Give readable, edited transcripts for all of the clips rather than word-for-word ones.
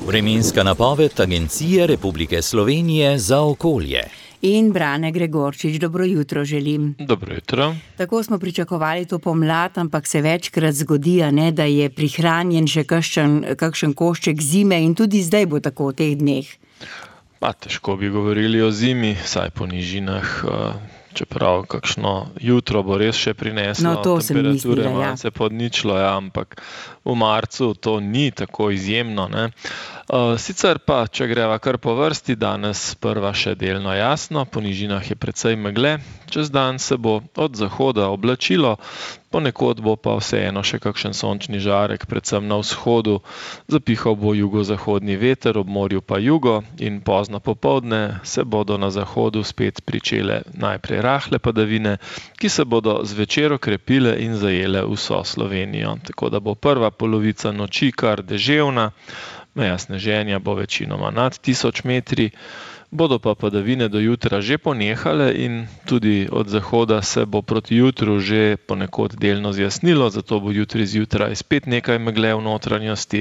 Vremenska napoved Agencije Republike Slovenije za okolje. In Brane Gregorčič, dobro jutro želim. Dobro jutro. Tako smo pričakovali to pomlad, ampak se večkrat zgodi, da je prihranjen še kakšen košček zime in tudi zdaj bo tako v teh dneh. Težko bi govorili o zimi, saj po nižinah, čeprav kakšno jutro bo res še prineslo, temperature malce pod ničlo, ampak v marcu to ni tako izjemno, ne. Sicer pa, če greva kar po vrsti, danes prva še delno jasno, po nižinah je precej megle, čez dan se bo od zahoda oblačilo, ponekod bo pa vseeno še kakšen sončni žarek, predvsem na vzhodu, zapihal bo jugozahodni veter, ob morju pa jugo in pozno popoldne se bodo na zahodu spet pričele najprej rahle padavine, ki se bodo zvečer okrepile in zajele vso Slovenijo. Tako da bo prva polovica noči kar deževna, meja sneženja bo večinoma nad 1000 metri, bodo pa padavine do jutra že ponehale in tudi od zahoda se bo proti jutru že ponekod delno zjasnilo, zato bo jutri zjutraj spet nekaj megle v notranjosti.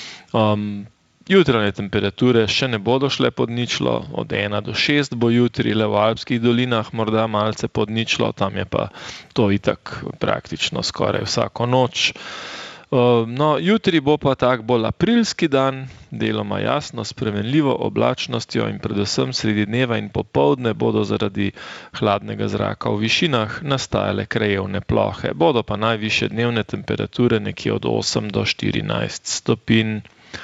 Jutranje temperature še ne bodo šle pod ničlo, od 1 do 6 bo jutri, le v alpskih dolinah morda malce pod ničlo, tam je pa to itak praktično skoraj vsako noč. Jutri bo pa tak bolj aprilski dan, deloma jasno, spremenljivo oblačnostjo in predvsem sredi dneva in popoldne bodo zaradi hladnega zraka v višinah nastajale krajevne plohe. Bodo pa najvišje dnevne temperature nekje od 8 do 14 stopinj.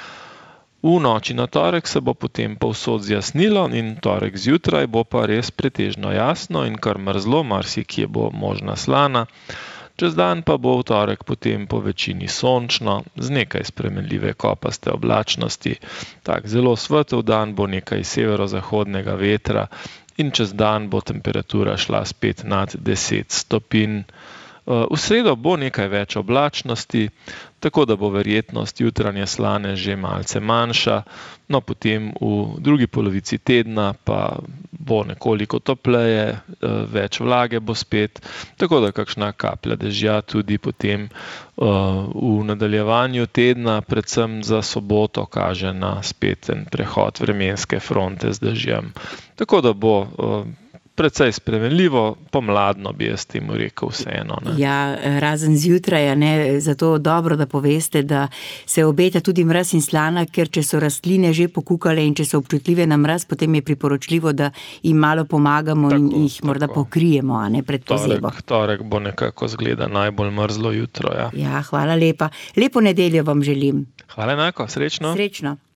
V noči na torek se bo potem povsod zjasnilo in torek zjutraj bo pa res pretežno jasno in kar mrzlo, marsikje bo možna slana. Čez dan pa bo v torek potem po večini sončno, z nekaj spremenljive kopaste oblačnosti. Tak zelo svetel dan bo nekaj severozahodnega vetra in čez dan bo temperatura šla spet nad 10 stopinj. V sredo bo nekaj več oblačnosti, tako da bo verjetnost jutranje slane že malce manjša, potem v drugi polovici tedna pa bo nekoliko topleje, več vlage bo spet, tako da kakšna kaplja dežja tudi potem v nadaljevanju tedna, predvsem za soboto, kaže na speten prehod vremenske fronte z dežjem. Tako da bo precej spremenljivo, pomladno bi jaz temu rekel vseeno. Ja, razen zjutraj, zato dobro, da poveste, da se obeta tudi mraz in slana, ker če so rastline že pokukale in če so občutljive na mraz, potem je priporočljivo, da jim malo pomagamo in jih morda pokrijemo, pred pozebo. Torek bo nekako zgleda najbolj mrzlo jutro, Ja, hvala lepa. Lepo nedeljo vam želim. Hvala enako, srečno. Srečno.